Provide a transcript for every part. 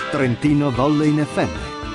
Trentino Volley in FM.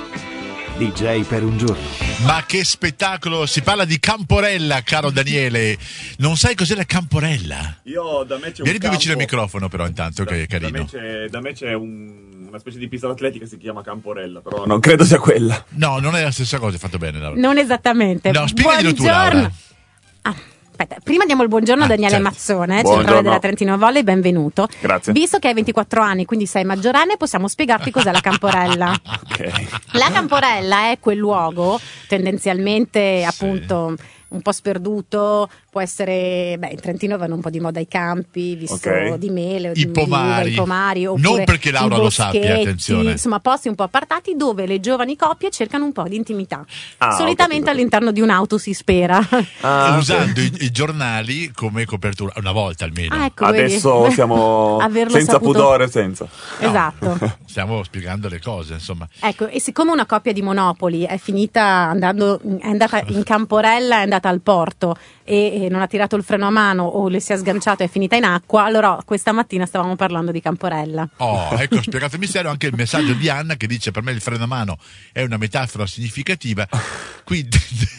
DJ per un giorno. Ma che spettacolo! Si parla di Camporella, caro Daniele. Non sai cos'è la Camporella? Io da me c'è Vieni un più vicino al campo. microfono, però, intanto, che è carino. Da me c'è una specie di pista atletica che si chiama Camporella, però non credo sia quella. No, non è la stessa cosa, hai fatto bene, Laura. Non esattamente. No, spiegaglielo tu, Laura. Aspetta, prima diamo il buongiorno a Daniele certo. Mazzone, Buongiorno. centrale della Trentino Volley, benvenuto. Grazie. Visto che hai 24 anni, quindi sei maggiorenne, possiamo spiegarti cos'è la Camporella. Ok. La Camporella è quel luogo, tendenzialmente appunto un po' sperduto, può essere, in Trentino vanno un po' di moda i campi, visto Ok. di mele, I pomari. oppure Non perché Laura i lo sappia, boschetti, attenzione. insomma posti un po' appartati dove le giovani coppie cercano un po' di intimità. Ah, ho Solitamente capito. all'interno di un'auto si spera. Ah, Usando i giornali come copertura, una volta almeno. Ah, ecco, adesso vedi? siamo Averlo senza saputo. pudore, senza. Esatto. Stiamo spiegando le cose, insomma. Ecco, e siccome una coppia di Monopoli è andata in Camporella, è andata al porto e non ha tirato il freno a mano o le si è sganciato e è finita in acqua, allora questa mattina stavamo parlando di Camporella. Oh, ecco, spiegato il mistero, anche il messaggio di Anna che dice: per me il freno a mano è una metafora significativa, quindi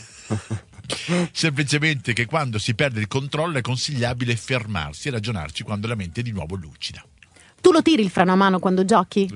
semplicemente che quando si perde il controllo è consigliabile fermarsi e ragionarci quando la mente è di nuovo lucida. Tu lo tiri il freno a mano quando giochi?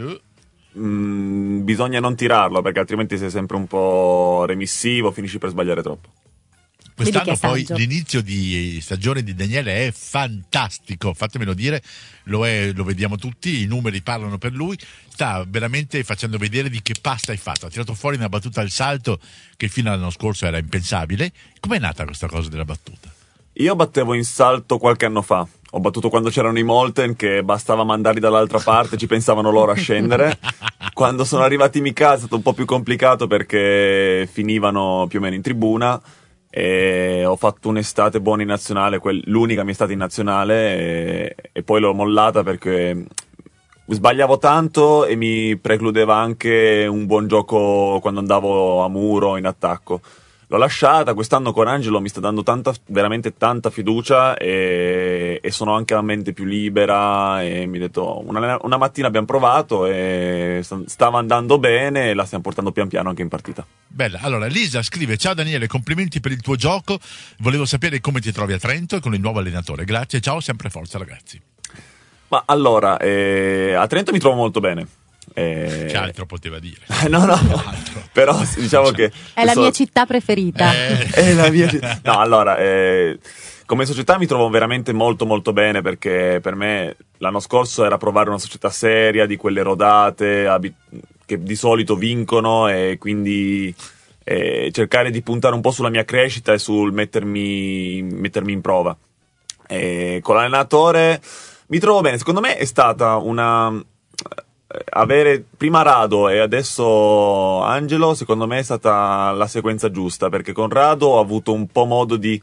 Bisogna non tirarlo perché altrimenti sei sempre un po' remissivo, finisci per sbagliare troppo. Quest'anno Vedi che poi saggio. l'inizio di stagione di Daniele è fantastico, fatemelo dire, lo vediamo tutti, i numeri parlano per lui, sta veramente facendo vedere di che pasta hai fatto. Ha tirato fuori una battuta al salto che fino all'anno scorso era impensabile. Com'è nata questa cosa della battuta? Io battevo in salto qualche anno fa. Ho battuto quando c'erano i Molten, che bastava mandarli dall'altra parte, ci pensavano loro a scendere. Quando sono arrivati in Mikasa è stato un po' più complicato perché finivano più o meno in tribuna. E ho fatto un'estate buona in nazionale, l'unica mia estate in nazionale, e poi l'ho mollata perché sbagliavo tanto e mi precludeva anche un buon gioco quando andavo a muro in attacco. L'ho lasciata, quest'anno con Angelo mi sta dando veramente tanta fiducia e sono anche a mente più libera e mi ha detto, una mattina abbiamo provato e stava andando bene e la stiamo portando pian piano anche in partita. Bella, allora Lisa scrive: ciao Daniele, complimenti per il tuo gioco, volevo sapere come ti trovi a Trento e con il nuovo allenatore, grazie, ciao, sempre forza ragazzi. Ma allora, a Trento mi trovo molto bene. Che altro poteva dire? No, però diciamo che È la mia città preferita. è la mia città. No, allora, come società mi trovo veramente molto molto bene perché per me l'anno scorso era provare una società seria, di quelle rodate, che di solito vincono, e quindi cercare di puntare un po' sulla mia crescita e sul mettermi in prova. Con l'allenatore mi trovo bene, secondo me è stata avere prima Rado e adesso Angelo, secondo me è stata la sequenza giusta, perché con Rado ho avuto un po' modo di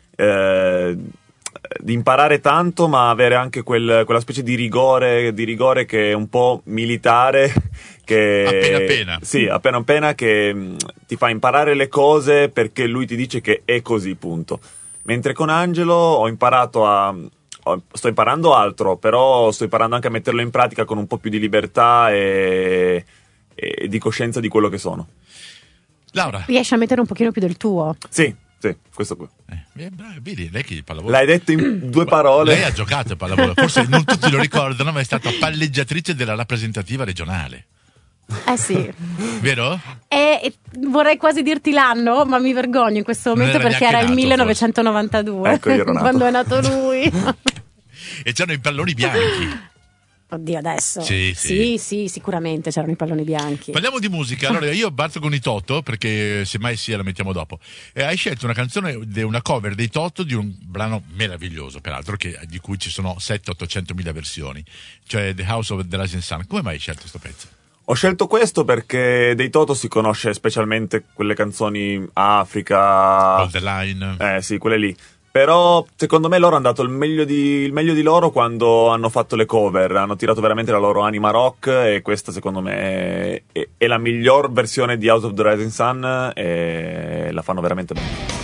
imparare tanto, ma avere anche quella specie di rigore che è un po' militare, che appena. Sì, appena che ti fa imparare le cose perché lui ti dice che è così, punto. Mentre con Angelo sto imparando altro, però sto imparando anche a metterlo in pratica con un po' più di libertà e di coscienza di quello che sono. Laura. Riesci a mettere un pochino più del tuo? Sì, questo qui. Vedi, lei che pallavolo. L'hai detto in due parole. Lei ha giocato a pallavolo, forse non tutti lo ricordano, ma è stata palleggiatrice della rappresentativa regionale. Eh sì. Vero? E vorrei quasi dirti l'anno, ma mi vergogno in questo momento Non era perché era il neanche nato, 1992, Ecco, io ero nato. quando è nato lui. E c'erano i palloni bianchi. Oddio, adesso. Sì. Sì, sicuramente c'erano i palloni bianchi. Parliamo di musica. Allora, io parto con i Toto, perché semmai sia la mettiamo dopo. Hai scelto una canzone, una cover dei Toto di un brano meraviglioso, peraltro, di cui ci sono 700-800 mila versioni, cioè The House of the Rising Sun. Come mai hai scelto questo pezzo? Ho scelto questo perché dei Toto si conosce specialmente quelle canzoni Africa. All the Line. Sì, quelle lì. Però secondo me loro hanno dato il meglio di loro quando hanno fatto le cover, hanno tirato veramente la loro anima rock, e questa secondo me è la miglior versione di House of the Rising Sun e la fanno veramente bene.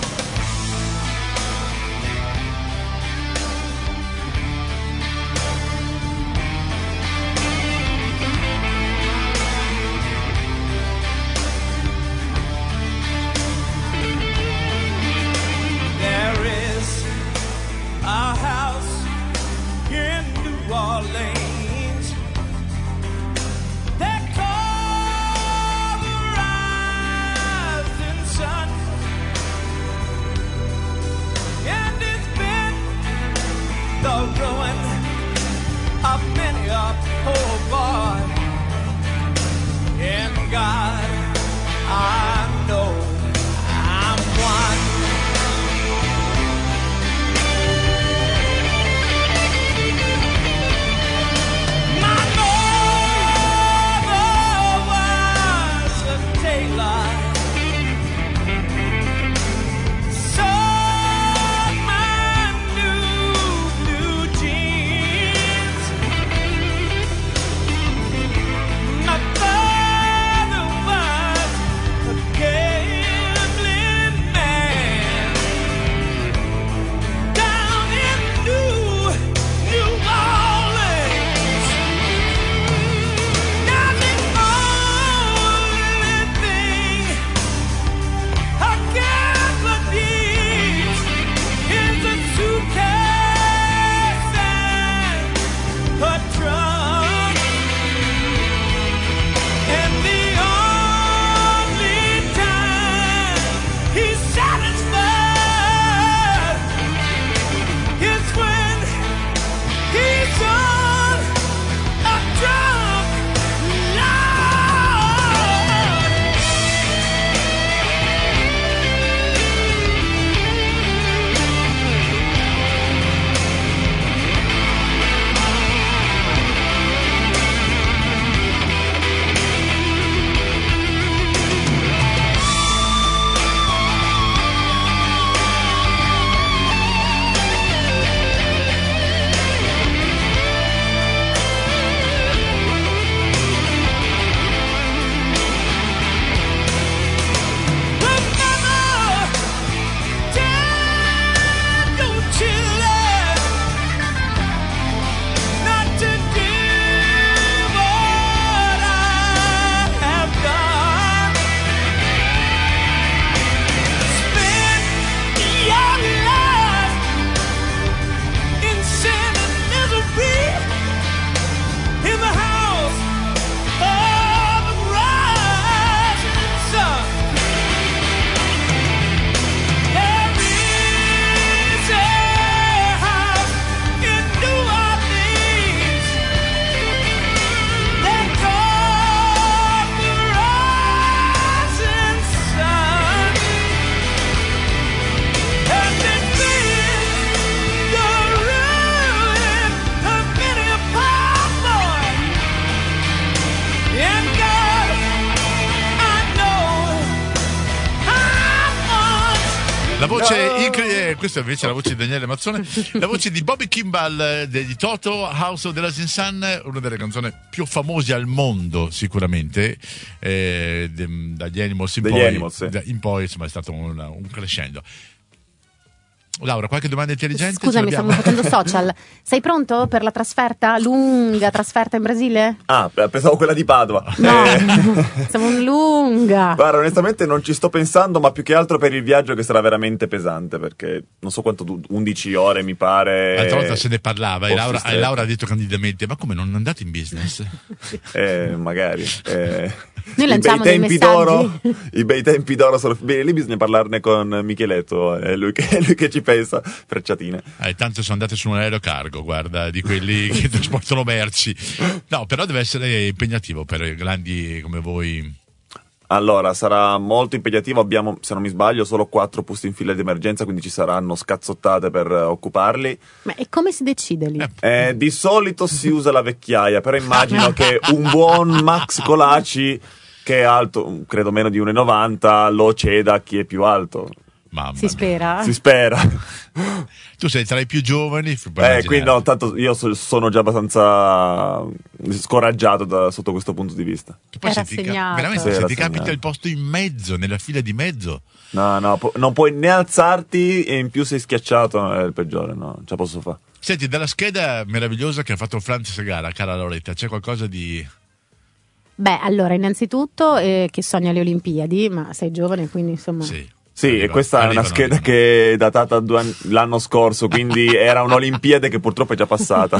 La voce questa invece è la voce di Daniele Mazzone, la voce di Bobby Kimball di Toto, House of the Rising Sun, una delle canzoni più famose al mondo sicuramente, dagli Animals in poi insomma è stato un crescendo. Laura, qualche domanda intelligente? Scusami, stiamo facendo social. Sei pronto per la trasferta? Lunga trasferta in Brasile? Pensavo quella di Padova. No, siamo lunga. Guarda, onestamente non ci sto pensando, ma più che altro per il viaggio che sarà veramente pesante, perché non so quanto 11 ore mi pare. L'altra volta se ne parlava e Laura ha detto candidamente: ma come non andate in business? Magari. Noi lanciamo dei messaggi. I bei tempi d'oro bene, lì bisogna parlarne con Micheletto, è lui che ci pensa, frecciatine. Tanto sono andate su un aerocargo, guarda, di quelli che trasportano merci. No, però deve essere impegnativo per grandi come voi. Allora, sarà molto impegnativo, abbiamo, se non mi sbaglio, solo 4 posti in fila di emergenza, quindi ci saranno scazzottate per occuparli. Ma e come si decide lì? Di solito si usa la vecchiaia, però immagino che un buon Max Colaci, che è alto, credo meno di 1,90, lo ceda a chi è più alto. Mamma si spera? Si spera. Tu sei tra i più giovani, quindi no, tanto io sono già abbastanza scoraggiato sotto questo punto di vista. Poi se ti capita il posto in mezzo, nella fila di mezzo, no, non puoi né alzarti e in più sei schiacciato, è il peggiore, no, non ce la posso fare. Senti, dalla scheda meravigliosa che ha fatto Franz Segara, cara Loretta, c'è qualcosa di... Beh, allora, innanzitutto che sogna le Olimpiadi, ma sei giovane, quindi insomma... Sì, e questa è una scheda che è datata l'anno scorso, quindi era un'Olimpiade che purtroppo è già passata.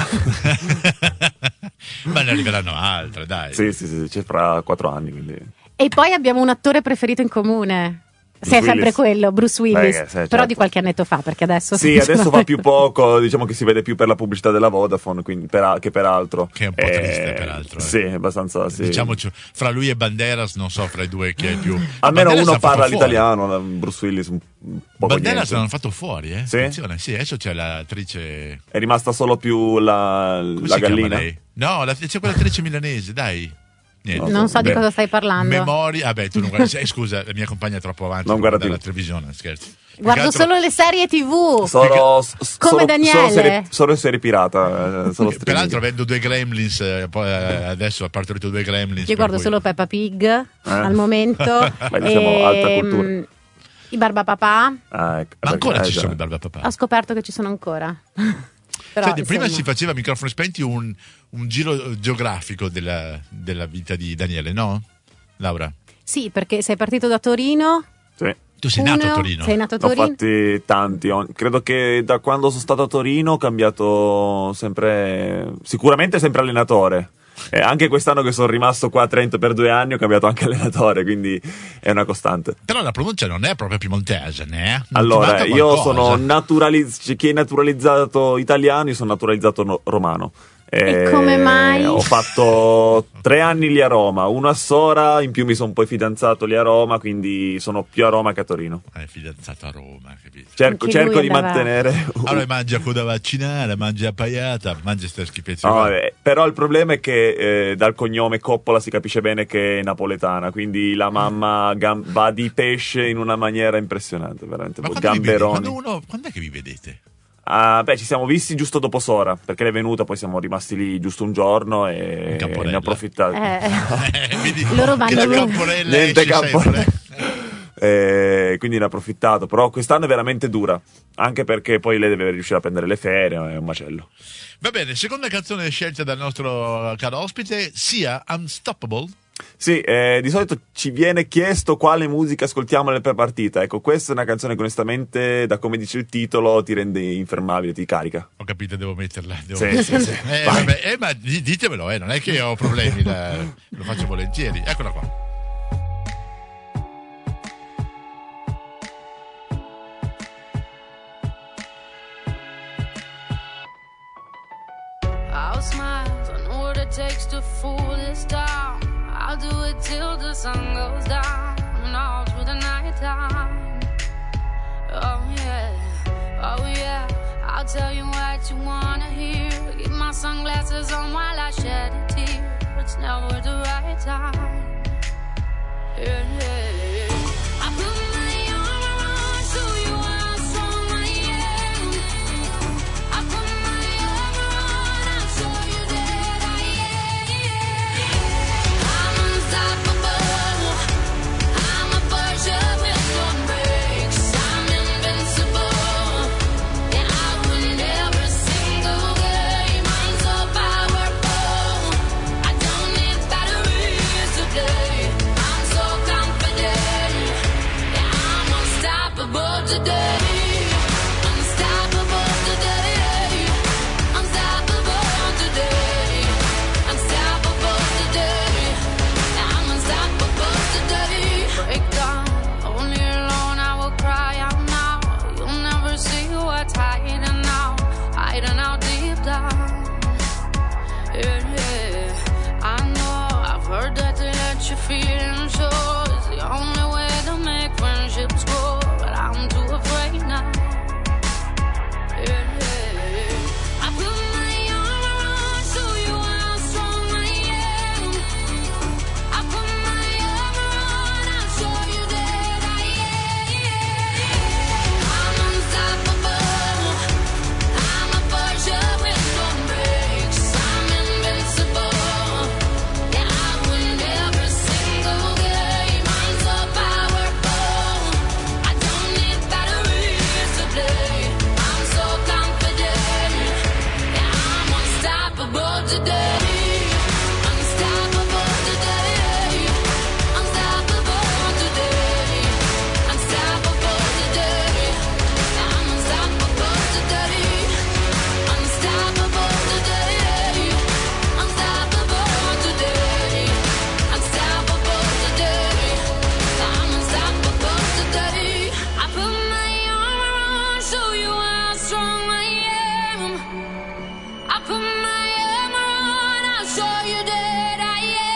Ma ne arriveranno altre, dai. Sì, c'è fra 4 anni. Quindi. E poi abbiamo un attore preferito in comune. Se è sempre quello, Bruce Willis, però di qualche annetto fa, perché adesso... Sì, adesso fa più poco, diciamo che si vede più per la pubblicità della Vodafone, quindi che per altro. Che è un po' triste, peraltro. Sì, abbastanza, sì. Diciamo, fra lui e Banderas, non so, fra i due chi è più... Almeno Banderas uno parla l'italiano, Bruce Willis un po'. Banderas l'hanno fatto fuori, Sì? Attenzione, sì, adesso c'è l'attrice... È rimasta solo più la gallina? No, c'è quell'attrice milanese, dai. Niente. Non so di cosa stai parlando. Memoria, tu non guardi. Scusa, la mia compagna è troppo avanti. Non guarda la televisione, scherzi. Guardo solo le serie TV. Come Daniele. Solo serie pirata. Peraltro avendo 2 Gremlins, poi adesso ha partorito 2 Gremlins. Io guardo solo Peppa Pig al momento. Diciamo alta cultura. I Barbapapà. Ma ancora ci sono i Barbapapà? Ho scoperto che ci sono ancora. Però, senti, prima si faceva a microfoni spenti un giro geografico della vita di Daniele, no? Laura? Sì, perché sei partito da Torino. Sì. Tu sei nato a Torino? Sei nato a Torino? Ho fatti tanti. Credo che da quando sono stato a Torino ho cambiato sicuramente sempre allenatore. Anche quest'anno che sono rimasto qua a Trento per 2 anni ho cambiato anche allenatore, quindi è una costante. Però la pronuncia non è proprio piemontese, né? Allora, io sono chi è naturalizzato italiano, io sono naturalizzato romano. E come mai? Ho fatto 3 anni lì a Roma, 1 a Sora, in più mi sono poi fidanzato lì a Roma, quindi sono più a Roma che a Torino. Fidanzato a Roma, capito? Cerco di mantenere... Allora mangia coda vaccinale, mangia paiata, mangia ste schifezze. No, però il problema è che dal cognome Coppola si capisce bene che è napoletana, quindi la mamma va di pesce in una maniera impressionante, veramente. Ma gamberoni. Quando è che vi vedete? Ci siamo visti giusto dopo Sora, perché lei è venuta, poi siamo rimasti lì giusto un giorno e ne ho approfittato. Loro vanno niente Camporella. Quindi ne ho approfittato, però quest'anno è veramente dura, anche perché poi lei deve riuscire a prendere le ferie, è un macello. Va bene, seconda canzone scelta dal nostro caro ospite, sia Unstoppable. Sì, di solito ci viene chiesto quale musica ascoltiamo nella partita. Ecco, questa è una canzone che onestamente, da come dice il titolo, ti rende infermabile, ti carica. Ho capito, devo metterla. Sì. Ma ditemelo, non è che ho problemi, lo faccio volentieri. Eccola qua. I'll smile, I know what it takes to fool this town. I'll do it till the sun goes down and all through the night time. Oh yeah, I'll tell you what you wanna hear. Keep my sunglasses on while I shed a tear. It's never the right time. Yeah. I put my armor on so you feeling sure is the only way to make friendships grow, but I'm too afraid now. Yeah. I put my armor on, show you how strong I am. I put my armor on, I'll show you that I am. I'm unstoppable. I'm a Porsche with no brakes. I'm invincible. Yeah, I win every single game. I'm so powerful. I don't need batteries to play. I'm so confident. Yeah, I'm unstoppable today. Unstoppable today. Unstoppable today. Unstoppable today. I'm unstoppable today. Unstoppable today. Unstoppable today. Unstoppable today. I'm unstoppable today. I put my armor on, show you how strong I am. I put my armor on, I'll show you that I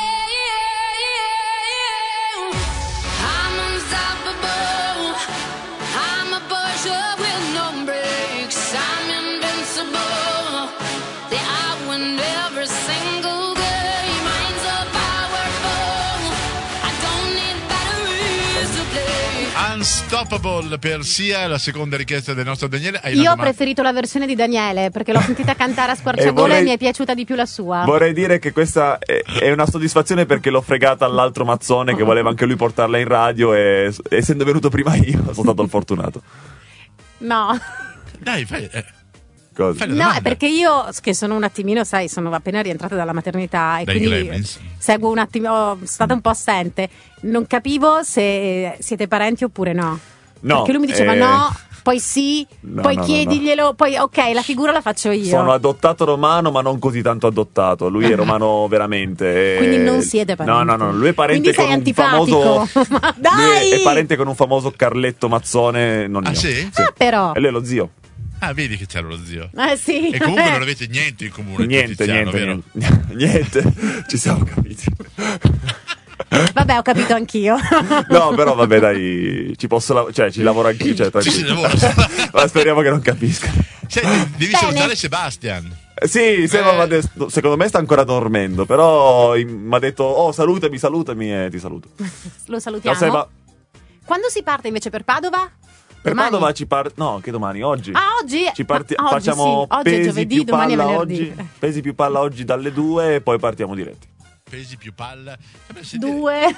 am. I'm unstoppable. I'm a Porsche with no brakes. I'm invincible. Yeah, I win every single game. I'm so powerful. I don't need batteries to play. Unstoppable per Sia, la seconda richiesta del nostro Daniele. Hai una Io ho domanda? preferito la versione di Daniele perché l'ho sentita cantare a squarciagola e mi è piaciuta di più la sua. Vorrei dire che questa è una soddisfazione perché l'ho fregata all'altro mazzone che voleva anche lui portarla in radio e essendo venuto prima io sono stato il fortunato. No. Dai, fai Cosa? la No, domanda. è perché io, che sono un attimino, sai, sono appena rientrata dalla maternità e Dai quindi Gremlins. seguo un attimo, sono stata un po' assente. Non capivo se siete parenti oppure no. No, Perché lui mi diceva no, poi sì, No, poi no, no, chiediglielo, poi ok, la figura la faccio io. Sono adottato romano, ma non così tanto adottato. Lui è romano veramente. Quindi non siete parenti. No. Lui è parente Quindi sei con un antipatico. famoso. Ma dai! Lui è parente con un famoso Carletto Mazzone. Non Ah, io. sì? Ah, però. E lui è lo zio. Ah, vedi che c'era lo zio. Sì. E comunque non avete niente in comune. Niente, Tiziano, vero? niente. Ci siamo capiti. Vabbè, ho capito anch'io. No, però vabbè, dai, ci lavoro anch'io, cioè, Sì, tranquillo. lavoro. Ma speriamo che non capisca. Senti, devi Bene. salutare Sebastian. Sì, secondo me sta ancora dormendo, però mi ha detto, oh, salutami e ti saluto. Lo salutiamo. Ciao, Seba. Quando si parte invece per Padova? Per Domani? Padova ci no, che domani, oggi. Ah, oggi? Oggi Ma oggi facciamo sì. Oggi è pesi giovedì, più domani è palla venerdì. oggi, pesi più palla oggi dalle 2 e poi partiamo diretti. Pesi più palla. Due.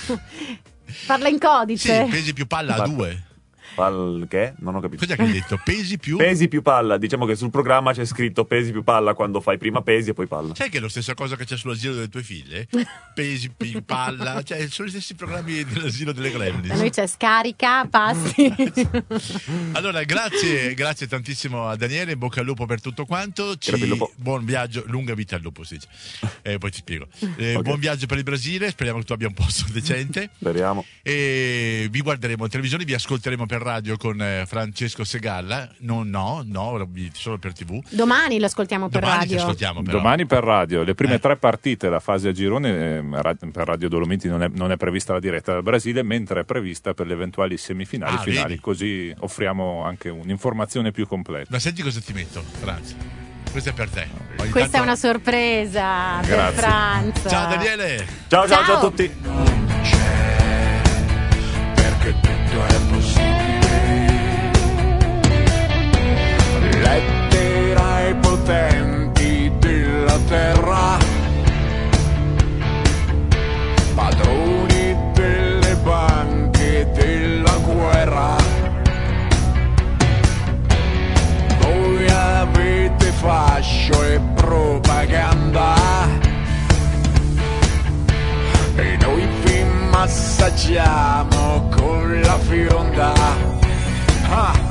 Parla in codice. Sì, pesi più palla a 2. Che? Non ho capito. Cos'è che hai detto? Pesi più? Pesi più palla, diciamo che sul programma c'è scritto pesi più palla quando fai prima pesi e poi palla. Sai che è la stessa cosa che c'è sull'asilo delle tue figlie? Pesi più palla, cioè sono gli stessi programmi dell'asilo delle Da noi Gremlins. c'è scarica, passi. Allora, grazie tantissimo a Daniele, in bocca al lupo per tutto quanto. Grazie al lupo. Buon viaggio, lunga vita al lupo, si dice. Poi ti spiego. Ok. Buon viaggio per il Brasile, speriamo che tu abbia un posto decente. Speriamo. E vi guarderemo in televisione, vi ascolteremo per radio con Francesco Segalla. Solo per TV. Domani lo ascoltiamo per Domani ti radio. ascoltiamo però. Domani per radio, le prime 3 partite, la fase a girone, per Radio Dolomiti non è prevista la diretta dal Brasile, mentre è prevista per le eventuali semifinali Ah, finali, vedi? così offriamo anche un'informazione più completa. Ma senti cosa ti metto, Franz. Questo è per te. Ogni Questa è tanto- una sorpresa per Grazie. Franza. Ciao Daniele. Ciao Ciao. a tutti. Perché tutto è possibile. Letterai potenti della terra, padroni delle banche della guerra. Voi avete fascio e propaganda e noi vi massaggiamo con la fionda. Ah.